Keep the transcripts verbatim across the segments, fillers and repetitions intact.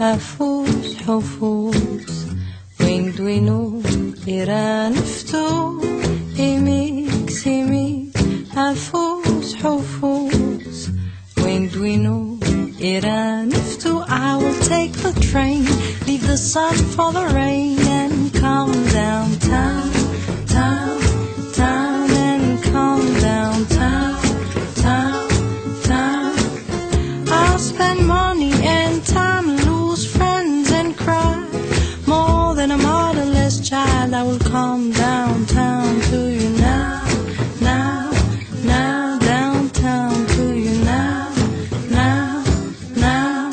أفوز حفوز وين دوينو إيران فتو إيميك سيميك أفوز حفوز وين دوينو إيران فتو. I will take the train, leave the sun for the rain, and come downtown, town, town, and come downtown, town, town. I'll spend money and time, lose friends and cry. More than a motherless child, I will come downtown to you now, now, now, downtown to you now, now, now.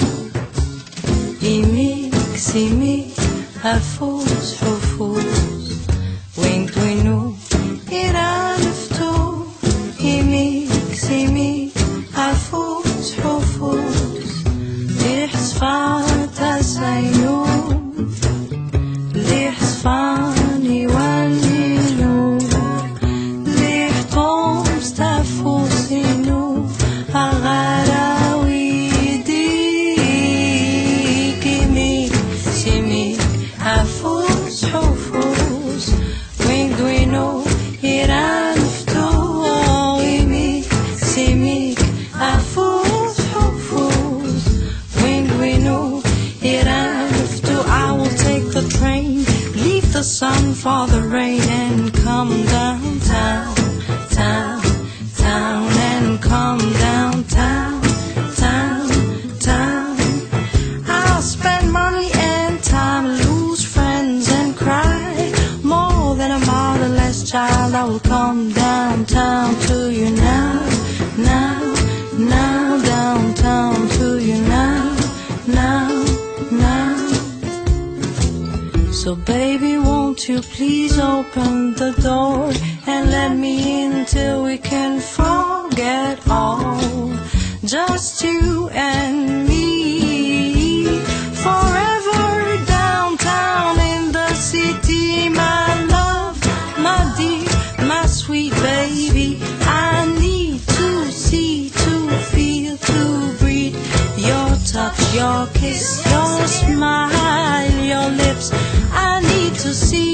إيميك سيميك أفوز حفوز وين دوينو إيران فتو. إيميك سيميك أفوز حفوز ليح صفات السينو ليح صفاني والنيلو ليح طوم ستفوسينو أغراوي ديك. إيميك سيميك أفوز حفوز وين دوينو إيران فتو. إيميك سيميك أفوز حفوز وين دوينو إيران فتو. I will take the train, leave the sun for the rain, and come downtown, town, town, and come downtown, town, town. I'll spend money and time, lose friends and cry. More than a motherless child, I will come downtown to you now, now, now, downtown to you now, now, now. So baby, won't you please open the door and let me in till we can forget all, just you and me, forever downtown in the city. My love, my dear, my sweet baby, I need to see, to feel, to breathe your touch, your kiss, your smile, your lips. I need to see